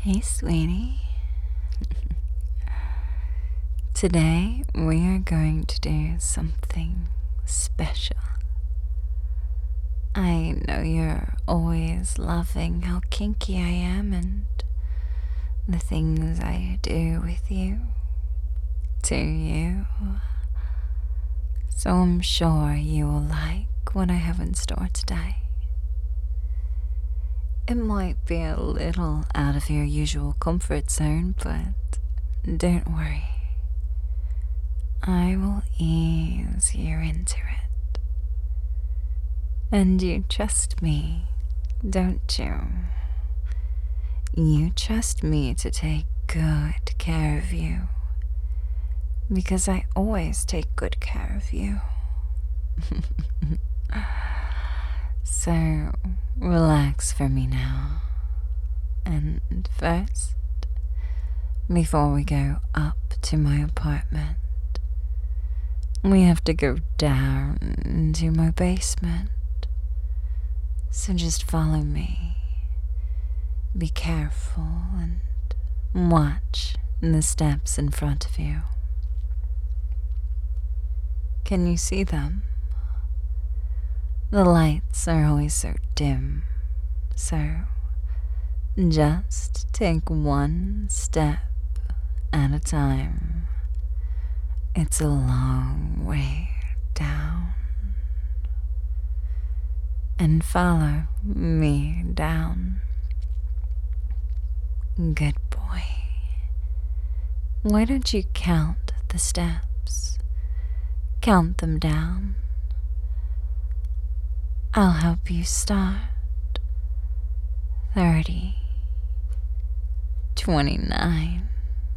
Hey, sweetie. Today we are going to do something special. I know you're always loving how kinky I am and the things I do with you, to you. So I'm sure you will like what I have in store today. It might be a little out of your usual comfort zone, but don't worry. I will ease you into it. And you trust me, don't you? You trust me to take good care of you, because I always take good care of you. So, relax for me now. And first, before we go up to my apartment, we have to go down into my basement. So just follow me. Be careful and watch the steps in front of you. Can you see them? The lights are always so dim, so just take one step at a time. It's a long way down. And follow me down. Good boy. Why don't you count the steps? Count them down. I'll help you start. 30, 29,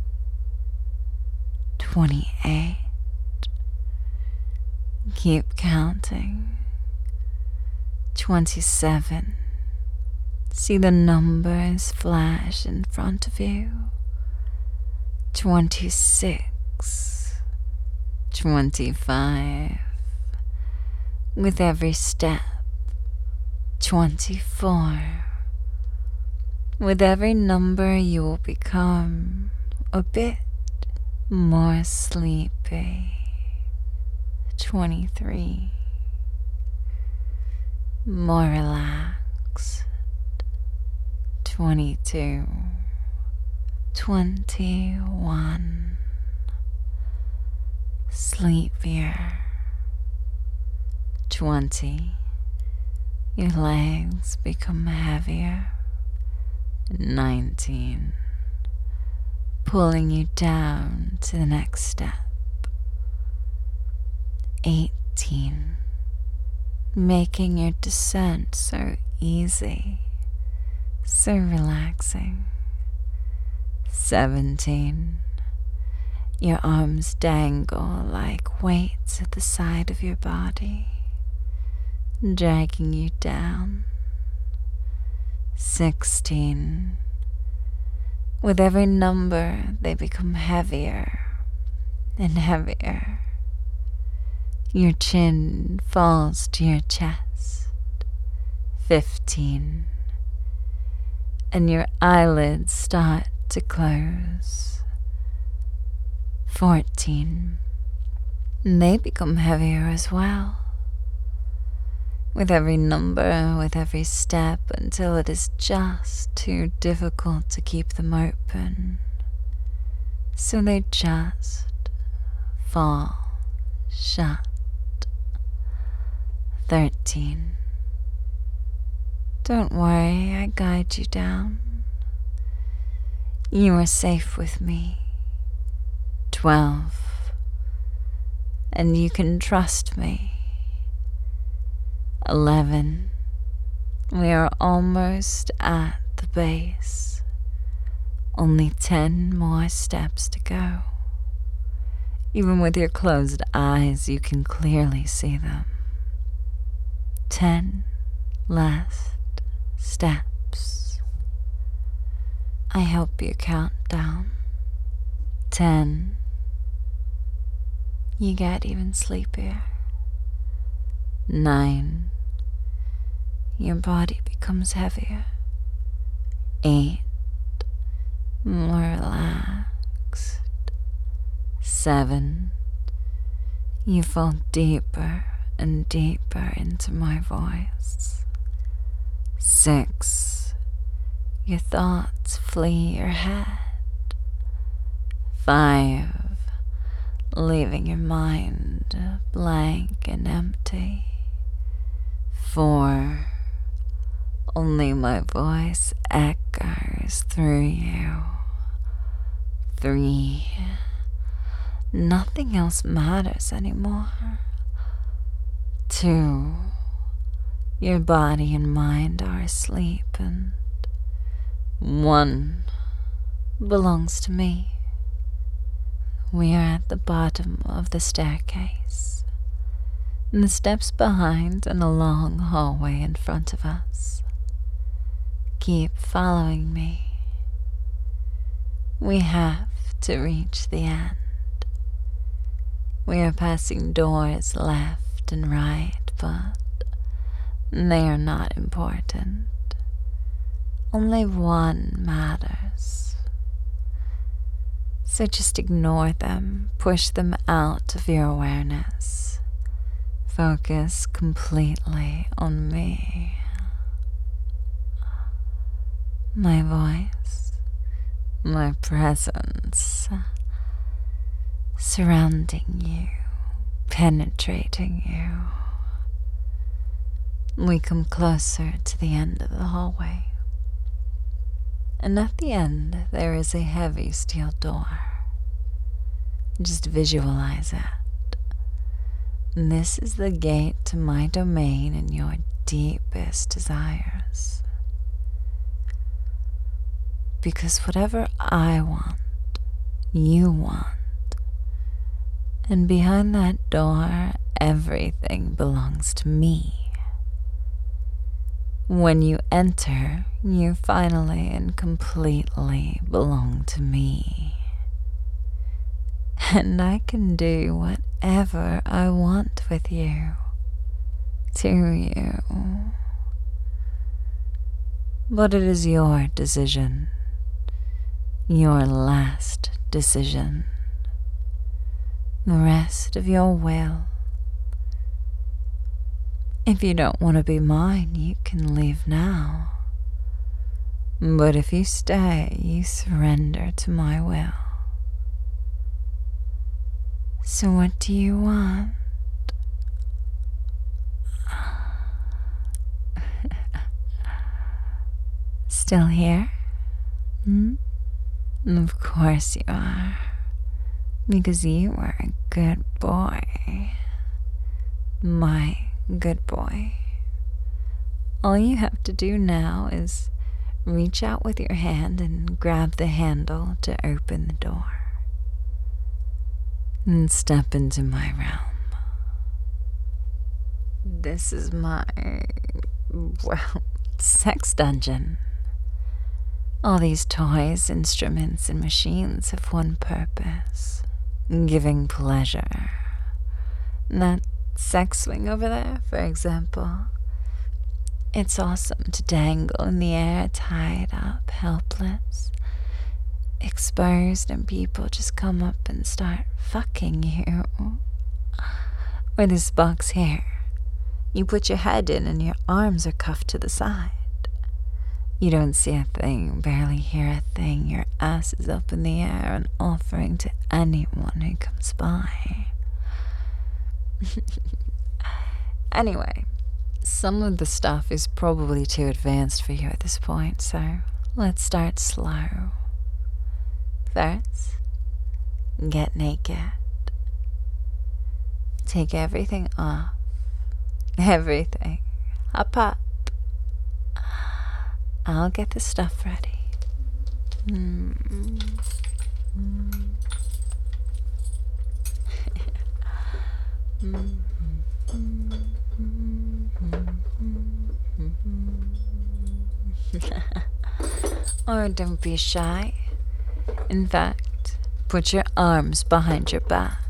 28. Keep counting. 27. See the numbers flash in front of you. 26. 25. With every step. 24. With every number you will become a bit more sleepy. 23. More relaxed. 22. 21. Sleepier. 20. Your legs become heavier. 19. Pulling you down to the next step. 18. Making your descent so easy, so relaxing. 17. Your arms dangle like weights at the side of your body, dragging you down. 16. With every number, they become heavier and heavier. Your chin falls to your chest. 15. And your eyelids start to close. 14. And they become heavier as well. With every number, with every step, until it is just too difficult to keep them open. So they just fall shut. 13. Don't worry, I guide you down. You are safe with me. 12. And you can trust me. 11. We are almost at the base. Only 10 more steps to go. Even with your closed eyes, you can clearly see them. 10 last steps. I help you count down. 10. You get even sleepier. 9. Your body becomes heavier. 8. more relaxed. 7. You fall deeper and deeper into my voice. 6. Your thoughts flee your head. 5. Leaving your mind blank and empty. 4. Only my voice echoes through you. 3. Nothing else matters anymore. 2. Your body and mind are asleep, and 1 belongs to me. We are at the bottom of the staircase, and the steps behind and a long hallway in front of us. Keep following me. We have to reach the end. We are passing doors left and right, but they are not important. Only one matters. So just ignore them, push them out of your awareness. Focus completely on me. My voice, my presence, surrounding you, penetrating you. We come closer to the end of the hallway. And at the end, there is a heavy steel door. Just visualize it. This is the gate to my domain and your deepest desires. Because whatever I want, you want. And behind that door, everything belongs to me. When you enter, you finally and completely belong to me. And I can do whatever I want with you, to you. But it is your decision, your last decision. The rest of your will. If you don't want to be mine, you can leave now. But if you stay, you surrender to my will. So what do you want? Still here? Of course you are. Because you are a good boy. My good boy. All you have to do now is reach out with your hand and grab the handle to open the door. And step into my realm. This is my, sex dungeon. All these toys, instruments, and machines have one purpose. Giving pleasure. That sex swing over there, for example. It's awesome to dangle in the air, tied up, helpless, exposed, and people just come up and start fucking you. Or this box here. You put your head in and your arms are cuffed to the side. You don't see a thing, barely hear a thing. Your ass is up in the air and offering to anyone who comes by. Anyway, some of the stuff is probably too advanced for you at this point, so let's start slow. First, get naked. Take everything off. Everything. Up. I'll get the stuff ready. Or don't be shy. In fact, put your arms behind your back.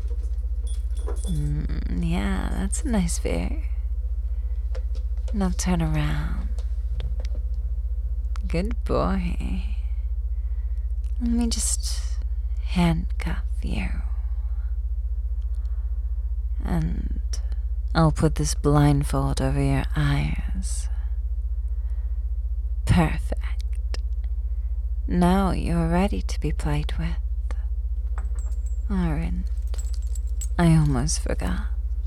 Yeah, that's a nice view. Now turn around. Good boy. Let me just handcuff you. And I'll put this blindfold over your eyes. Perfect. Now you're ready to be played with. And I almost forgot.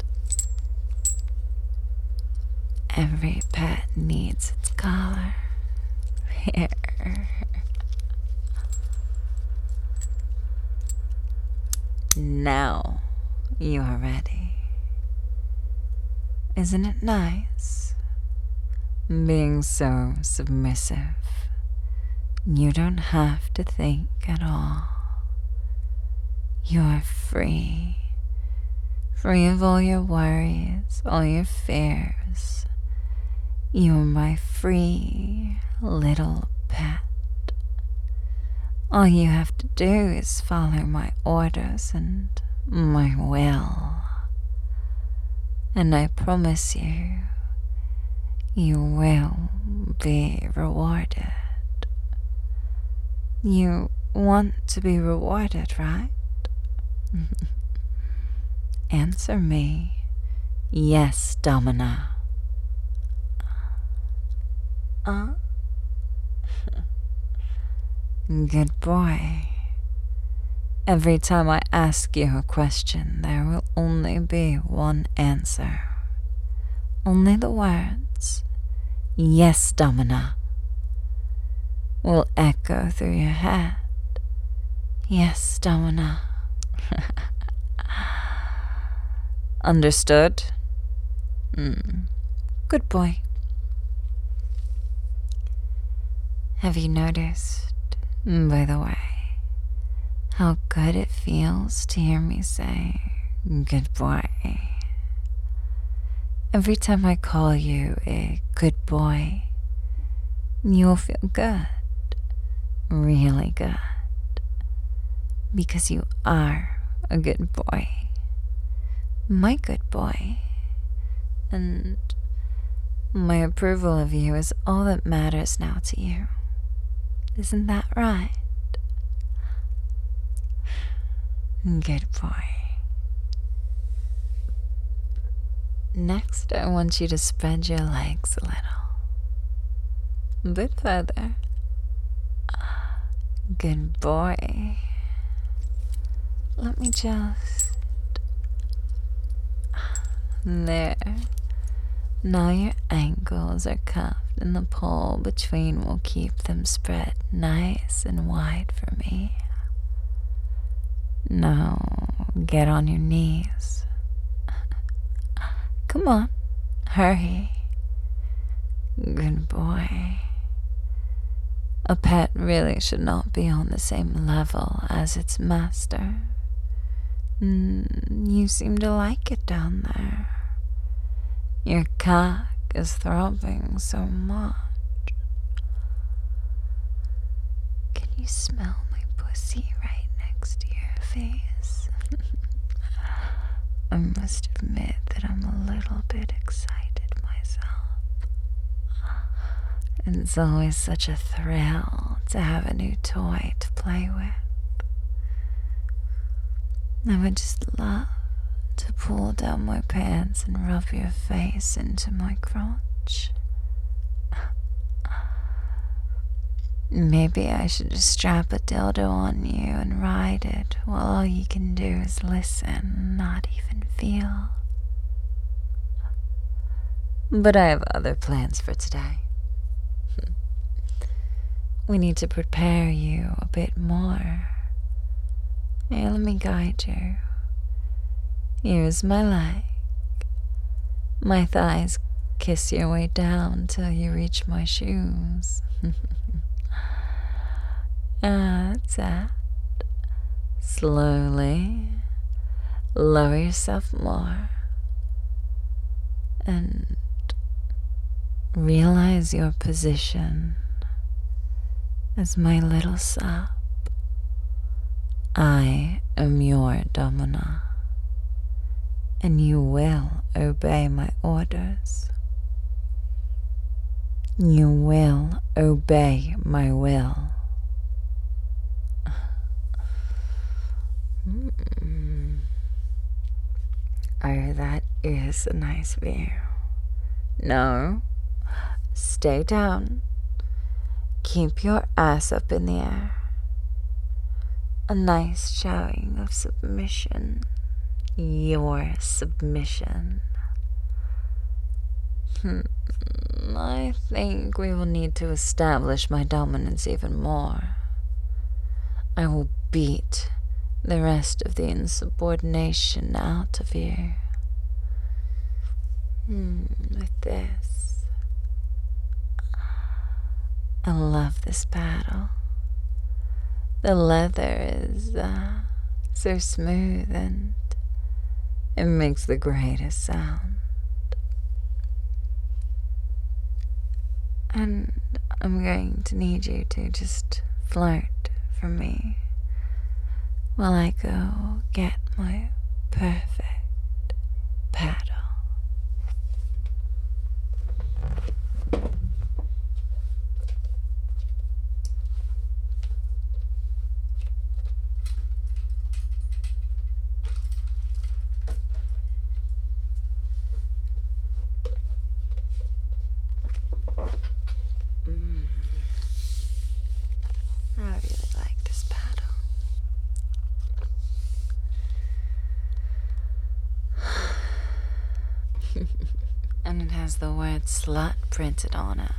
Every pet needs its collar. Here. Now you are ready. Isn't it nice? Being so submissive. You don't have to think at all. You're free. Free of all your worries, all your fears. You're my free little pet. All you have to do is follow my orders and my will. And I promise you, you will be rewarded. You want to be rewarded, right? Answer me. Yes, Domina. Good boy. Every time I ask you a question, there will only be one answer. Only the words, yes, Domina, will echo through your head. Yes, Domina. Understood? Good boy. Have you noticed, by the way, how good it feels to hear me say, good boy? Every time I call you a good boy, you'll feel good, really good, because you are a good boy, my good boy, and my approval of you is all that matters now to you. Isn't that right? Good boy. Next, I want you to spread your legs a little. A bit further. Good boy. Let me just... There. Now your ankles are cuffed and the pole between will keep them spread nice and wide for me. Now, get on your knees. Come on, hurry. Good boy. A pet really should not be on the same level as its master. You seem to like it down there. Your cock is throbbing so much. Can you smell my pussy right next to your face? I must admit that I'm a little bit excited myself. It's always such a thrill to have a new toy to play with. I would just love to pull down my pants and rub your face into my crotch. Maybe I should just strap a dildo on you and ride it while all you can do is listen, not even feel. But I have other plans for today. We need to prepare you a bit more. Here, let me guide you. Here's my leg. My thighs kiss your way down till you reach my shoes. That's it. Slowly lower yourself more and realize your position as my little sub. I am your Domina, and you will obey my orders. You will obey my will. Oh, that is a nice view. No, stay down. Keep your ass up in the air. A nice showing of submission. Your submission. I think we will need to establish my dominance even more. I will beat the rest of the insubordination out of you. With this. I love this paddle. The leather is so smooth and it makes the greatest sound. And I'm going to need you to just flirt for me while I go get my perfect paddle. I really like this paddle. And it has the word slut printed on it.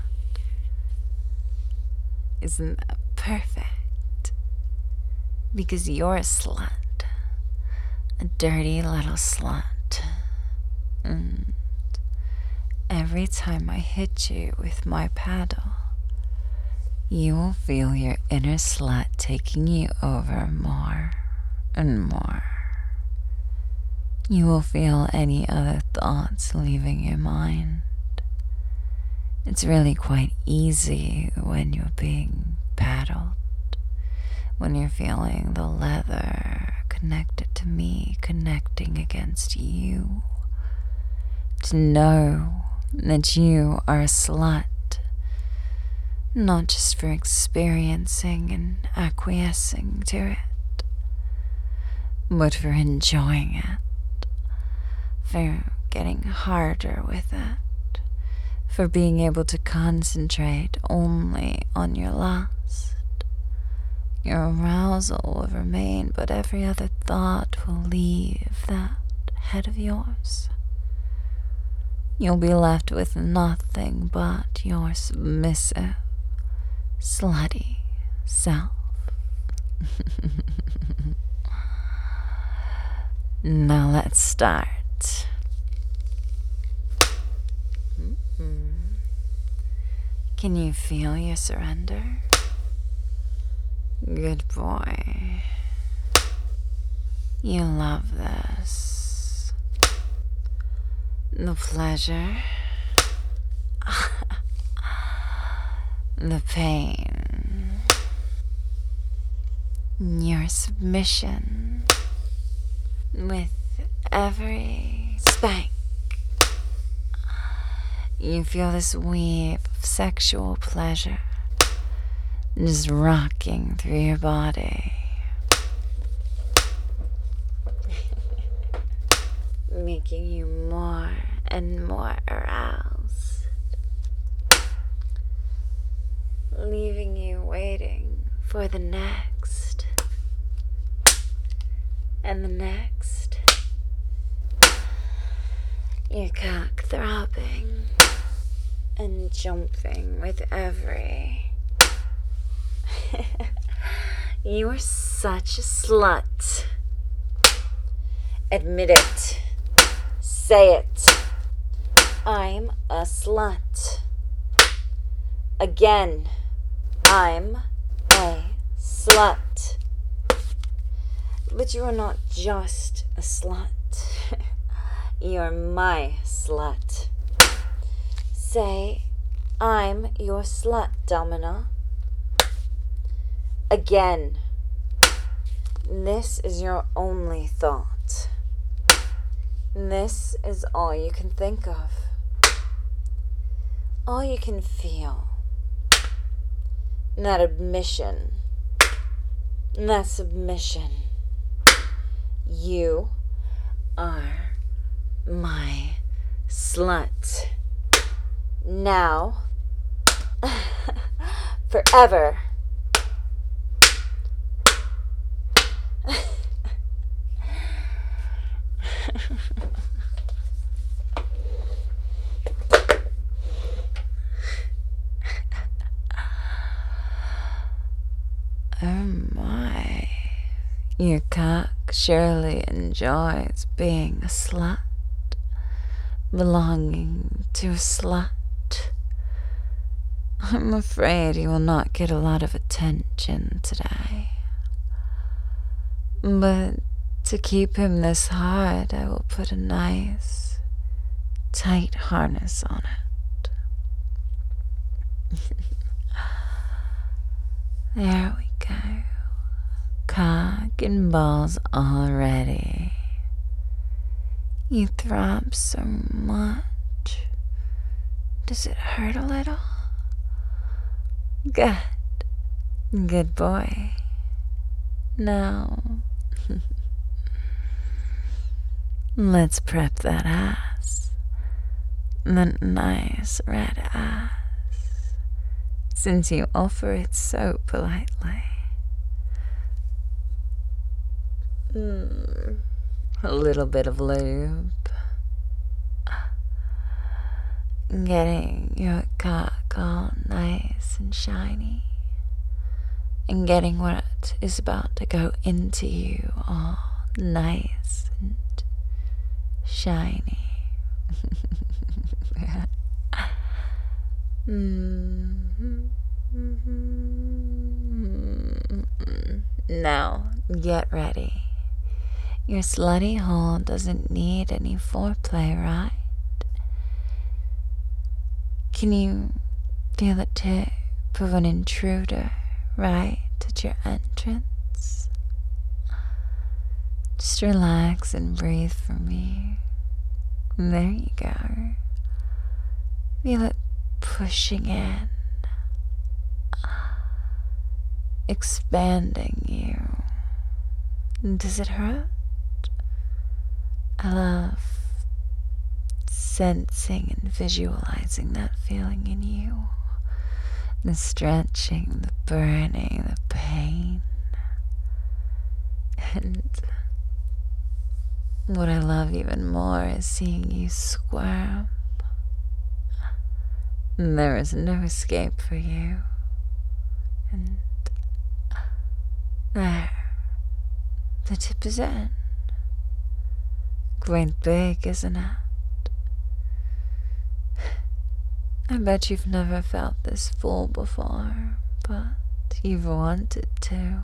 Isn't that perfect? Because you're a slut. A dirty little slut. And every time I hit you with my paddle, you will feel your inner slut taking you over more and more. You will feel any other thoughts leaving your mind. It's really quite easy when you're being paddled, when you're feeling the leather connected to me, connecting against you, to know that you are a slut, not just for experiencing and acquiescing to it, but for enjoying it, for getting harder with it, for being able to concentrate only on your lust. Your arousal will remain, but every other thought will leave that head of yours. You'll be left with nothing but your submissive, slutty self. Now let's start. Can you feel your surrender? Good boy. You love this. The pleasure. The pain. Your submission. With every spank, you feel this wave of sexual pleasure just rocking through your body. Making you more and more aroused. Leaving you waiting for the next. And the next. Your cock throbbing and jumping with every. You are such a slut. Admit it. Say it. I'm a slut. Again, I'm a slut. But you are not just a slut. You're my slut. Say, I'm your slut, Domina. Again, this is your only thought. This is all you can think of. All you can feel. That admission. That submission. You are my slut. Now, forever. Oh my. Your cock surely enjoys being a slut, belonging to a slut. I'm afraid he will not get a lot of attention today. But to keep him this hard, I will put a nice, tight harness on it. There we go. Cock and balls already. You throb so much. Does it hurt a little? Good. Good boy. Now, let's prep that ass. That nice red ass. Since you offer it so politely. A little bit of lube. Getting your cock all nice and shiny. And getting what is about to go into you all nice and shiny. Now, get ready. Your slutty hole doesn't need any foreplay, right? Can you feel the tip of an intruder right at your entrance? Just relax and breathe for me. There you go. Feel it pushing in, expanding you. Does it hurt? I love sensing and visualizing that feeling in you. The stretching, the burning, the pain. And what I love even more is seeing you squirm. There is no escape for you. And there, the tip is in. Quite big, isn't it? I bet you've never felt this full before, but you've wanted to.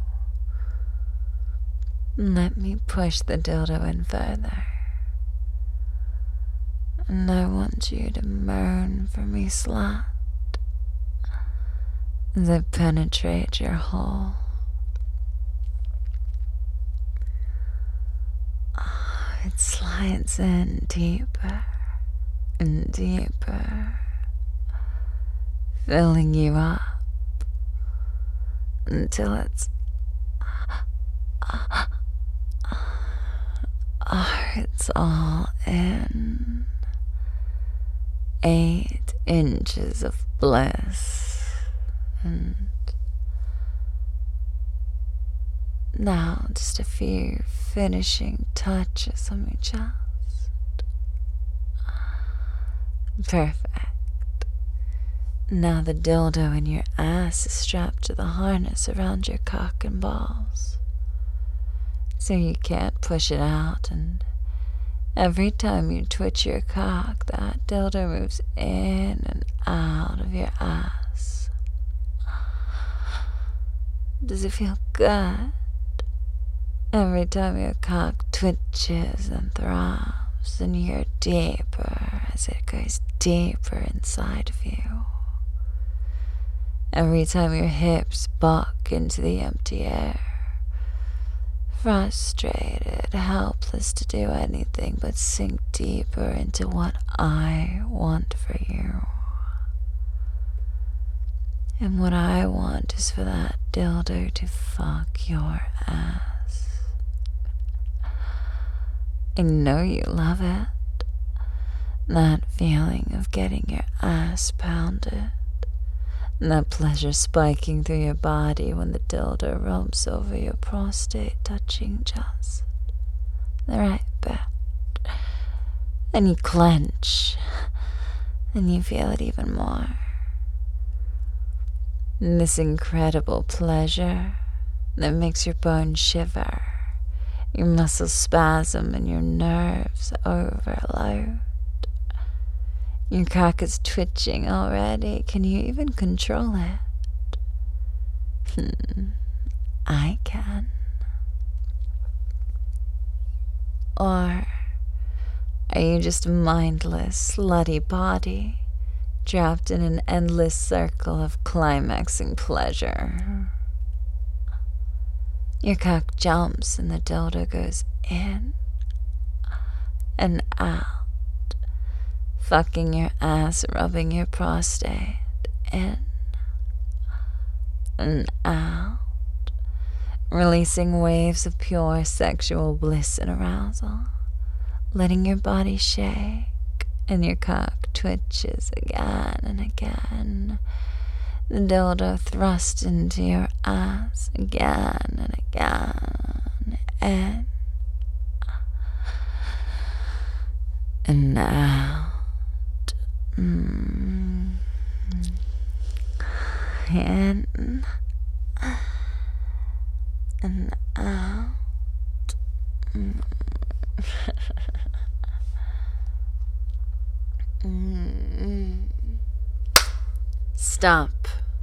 Let me push the dildo in further. And I want you to moan for me, slut, as I penetrate your hole. It slides in deeper and deeper, filling you up until it's all in. 8 inches of bliss. And now just a few finishing touches on your chest. Perfect. Now the dildo in your ass is strapped to the harness around your cock and balls, so you can't push it out, and every time you twitch your cock, that dildo moves in and out of your ass. Does it feel good? Every time your cock twitches and throbs, and you hear deeper as it goes deeper inside of you. Every time your hips buck into the empty air, frustrated, helpless to do anything but sink deeper into what I want for you. And what I want is for that dildo to fuck your ass. I know you love it. That feeling of getting your ass pounded. And that pleasure spiking through your body when the dildo rubs over your prostate, touching just the right bit. And you clench. And you feel it even more. And this incredible pleasure that makes your bones shiver, your muscles spasm, and your nerves overload. Your cock is twitching already. Can you even control it? I can. Or are you just a mindless, slutty body trapped in an endless circle of climaxing pleasure? Your cock jumps and the dildo goes in and out, fucking your ass, rubbing your prostate in and out, releasing waves of pure sexual bliss and arousal, letting your body shake and your cock twitches again and again. The dildo thrust into your ass again and again, and out, in and out. Stop.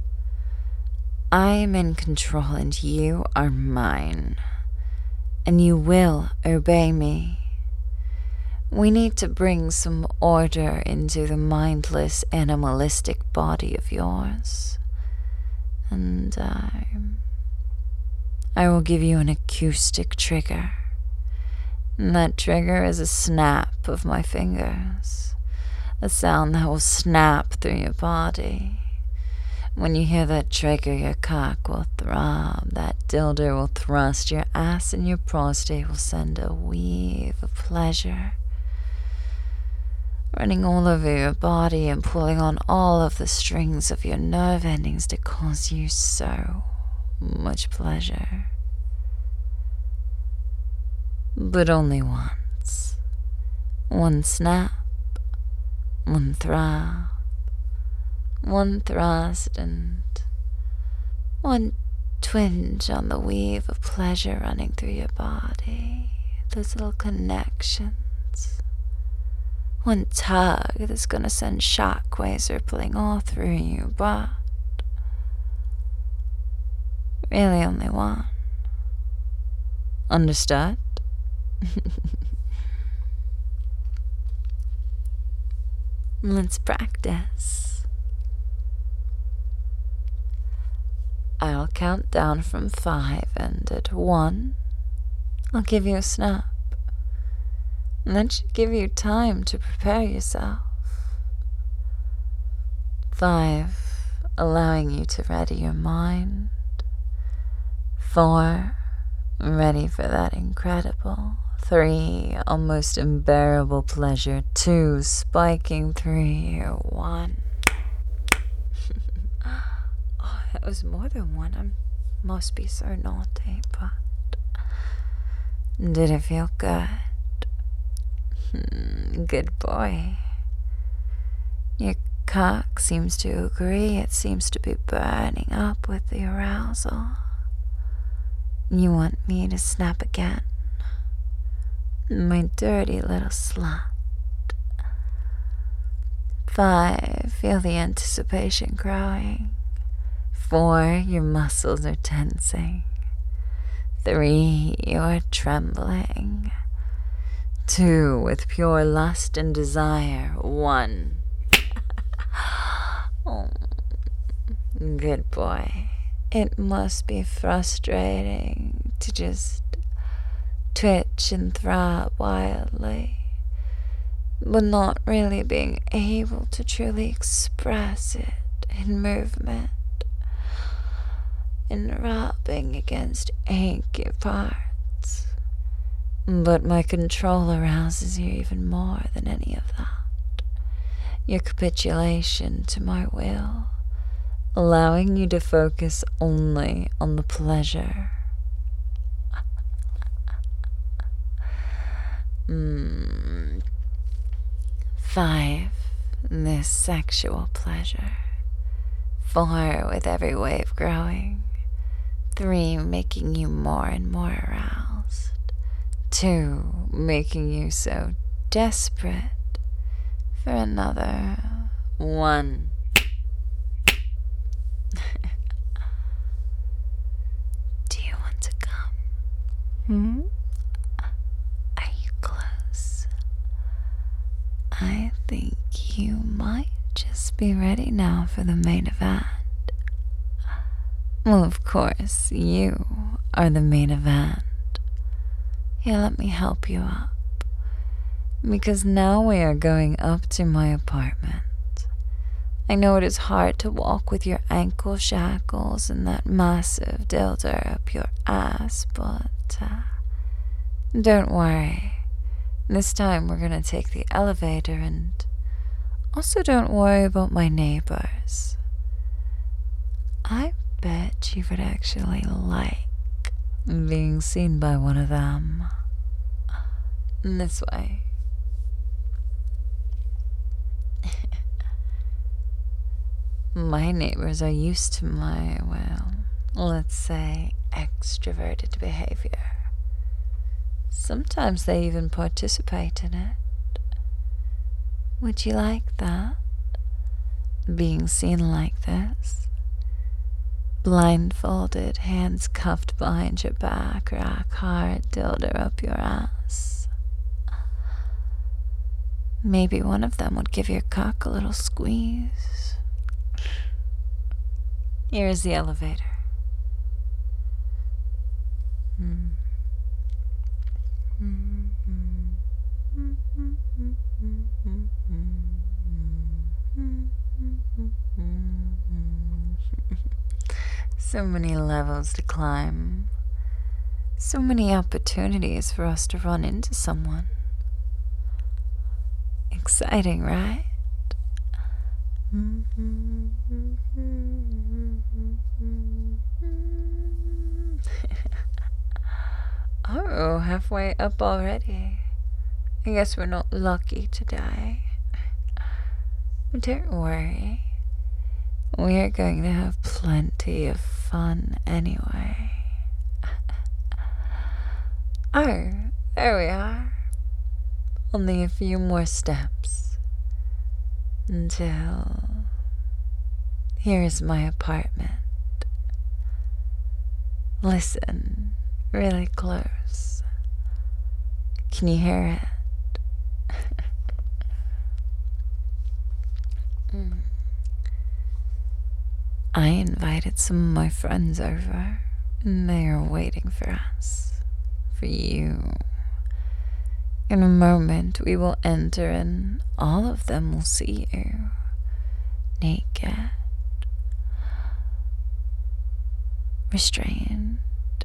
I am in control and you are mine. And you will obey me. We need to bring some order into the mindless, animalistic body of yours. And I will give you an acoustic trigger. And that trigger is a snap of my fingers. A sound that will snap through your body. When you hear that trigger, your cock will throb, that dildo will thrust, your ass and your prostate will send a weave of pleasure, running all over your body and pulling on all of the strings of your nerve endings to cause you so much pleasure. But only once. One snap, one throb, one thrust, and one twinge on the weave of pleasure running through your body. Those little connections. One tug that's gonna send shockwaves rippling all through you, but really only one. Understood? Let's practice. I'll count down from 5, and at 1, I'll give you a snap. And that should give you time to prepare yourself. 5, allowing you to ready your mind. 4, ready for that incredible. 3, almost unbearable pleasure. 2, spiking through you. 1. Oh, that was more than 1. I must be so naughty, but did it feel good? Good boy. Your cock seems to agree. It seems to be burning up with the arousal. You want me to snap again? My dirty little slut. 5, feel the anticipation growing. 4, your muscles are tensing. 3, you are trembling. 2, with pure lust and desire. 1. Oh, good boy. It must be frustrating to just twitch and throb wildly, but not really being able to truly express it in movement, in rubbing against achy parts. But my control arouses you even more than any of that. Your capitulation to my will, allowing you to focus only on the pleasure. 5. This sexual pleasure. 4. With every wave growing. 3. Making you more and more aroused. 2. Making you so desperate for another. 1. Do you want to come? Are you close? I think you might just be ready now for the main event. Well, of course, you are the main event. Here, let me help you up. Because now we are going up to my apartment. I know it is hard to walk with your ankle shackles and that massive dildo up your ass, but don't worry. This time we're gonna take the elevator, and also don't worry about my neighbors. I bet you would actually like being seen by one of them. This way. My neighbors are used to my, well, let's say, extroverted behavior. Sometimes they even participate in it. Would you like that? Being seen like this? Blindfolded, hands cuffed behind your back, rock hard, dildo up your ass. Maybe one of them would give your cock a little squeeze. Here is the elevator. So many levels to climb. So many opportunities for us to run into someone. Exciting, right? Oh, halfway up already. I guess we're not lucky today. Don't worry. We are going to have plenty of fun anyway. Oh, there we are. Only a few more steps until here is my apartment. Listen really close. Can you hear it? I invited some of my friends over, and they are waiting for us, for you. In a moment we will enter, and all of them will see you, naked, restrained,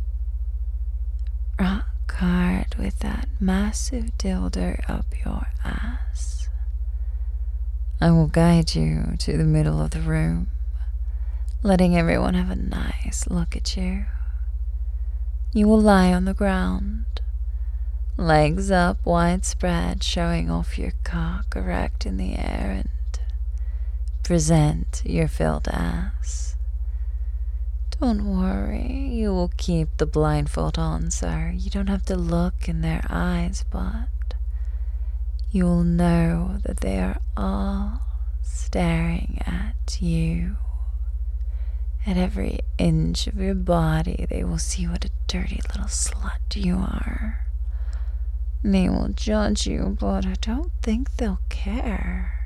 rock hard with that massive dildo up your ass. I will guide you to the middle of the room, letting everyone have a nice look at you. You will lie on the ground, legs up, wide spread, showing off your cock erect in the air, and present your filled ass. Don't worry, you will keep the blindfold on, sir. You don't have to look in their eyes, but you will know that they are all staring at you. At every inch of your body, they will see what a dirty little slut you are. They will judge you, but I don't think they'll care.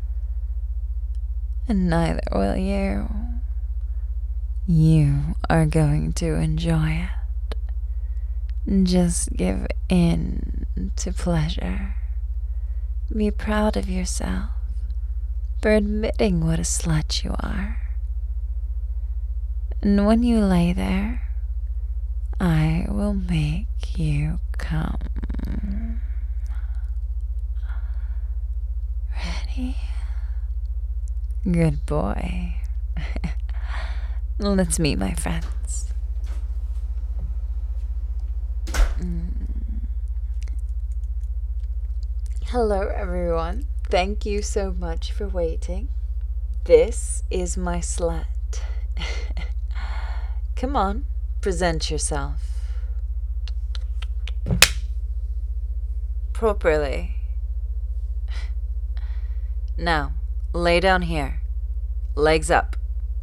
And neither will you. You are going to enjoy it. Just give in to pleasure. Be proud of yourself for admitting what a slut you are. And when you lay there, I will make you come. Ready? Good boy. Let's meet my friends. Hello, everyone. Thank you so much for waiting. This is my slut. Come on, present yourself. Properly. Now, lay down here. Legs up.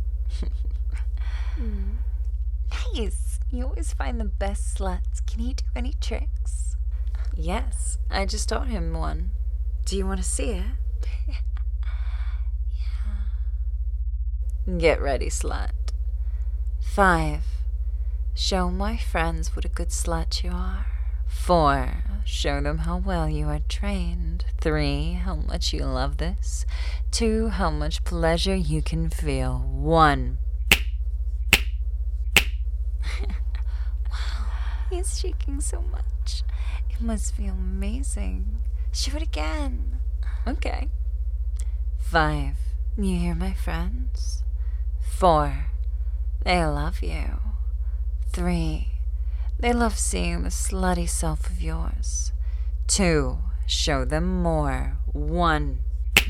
Nice. You always find the best sluts. Can you do any tricks? Yes, I just taught him one. Do you want to see it? Yeah. Get ready, slut. 5. Show my friends what a good slut you are. 4. Show them how well you are trained. 3. How much you love this. 2. How much pleasure you can feel. 1. Wow, he's shaking so much. It must feel amazing. Show it again. Okay. 5. You hear my friends? 4. They love you. 3. They love seeing the slutty self of yours. 2. Show them more. 1.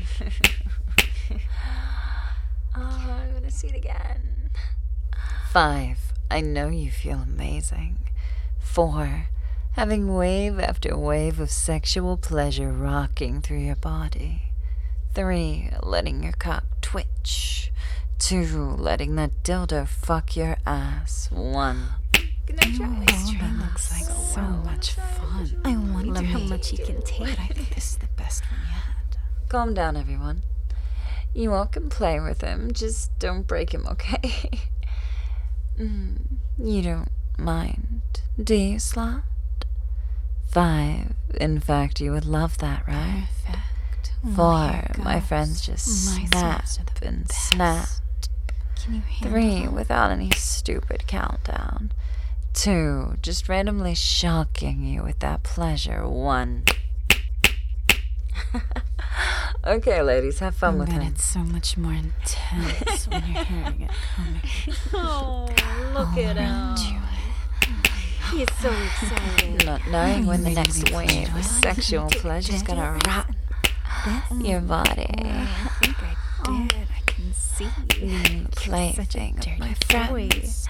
I want to see it again. 5. I know you feel amazing. 4. Having wave after wave of sexual pleasure rocking through your body. 3. Letting your cock twitch. 2. Letting that dildo fuck your ass. 1. That looks like so much fun. I wonder how much he can take. I think this is the best one yet. Calm down, everyone. You all can play with him, just don't break him, okay? You don't mind, do you, slut? 5. In fact, you would love that, right? Perfect. 4. My friends just snapped and snapped. Can you handle 3. them? Without any stupid countdown. 2. Just randomly shocking you with that pleasure. 1. Okay, ladies, have fun with him. It's so much more intense when you're hearing it coming. Oh, look at him. He's so excited. Not knowing when the next wave of sexual pleasure is gonna wrap your body. I think I did. I can see. Plaything of my friends.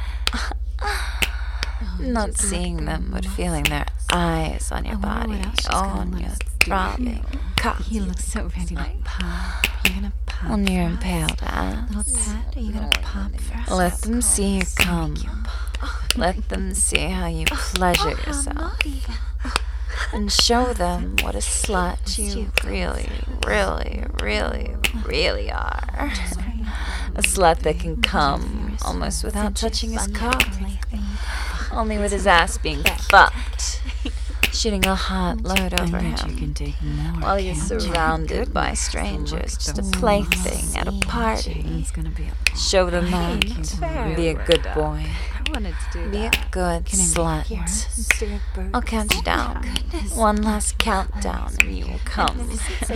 Not seeing them, but feeling their eyes on your body, on your throbbing cock, He looks so ready to pop. You're gonna pop. on your impaled ass. Little pet, are you gonna pop for us? Let them see you come. Let them see how you pleasure yourself. And show them what a slut you really, really, really, really are. A slut that can come almost without touching his cock. Only with his ass being fucked. Shooting a hot load over him. While you're surrounded by strangers. Just a plaything at a party. Show them that. Be a good boy. Be a good slut. I'll count you down. One last countdown and you will come.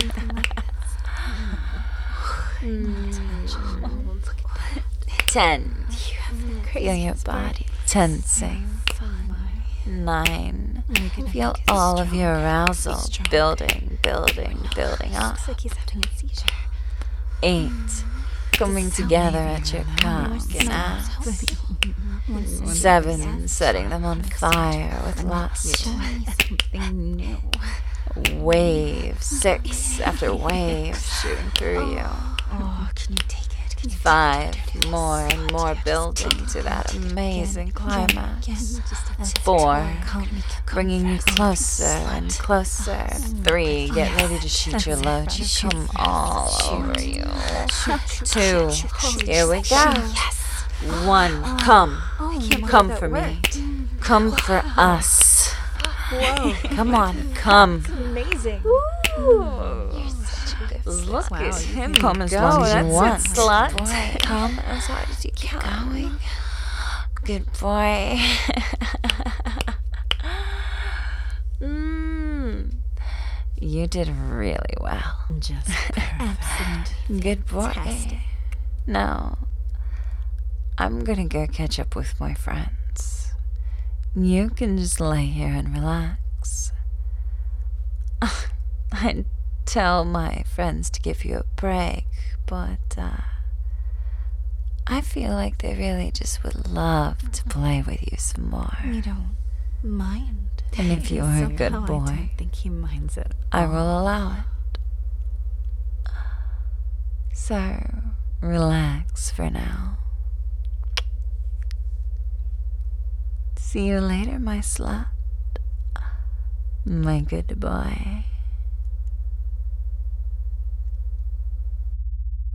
10. Feel your body tensing. 9. Feel all of your arousal building up. 8. Coming together at your cock and ass. 7. Setting them on fire with lust. Wave. 6 after wave shooting through you. Oh, can you take it? 5. More and more building to that amazing climax. 4. Bringing you closer and closer. 3. Get ready to shoot your load. You come all over you. 2. Here we go. 1. Come. Come for me. Come for us. Come on. Come. Amazing. Look at him Come as go. long as you That's want. it, slut. Come as hard as you can. Good boy. You did really well. Just perfect. Good boy. Fantastic. Now, I'm gonna go catch up with my friends. You can just lay here and relax. I'd tell my friends to give you a break, but I feel like they really just would love to play with you some more. You don't mind. And if you're a good Somehow boy, I don't think he minds it. I will allow it. So, relax for now. See you later, my slut. My good boy.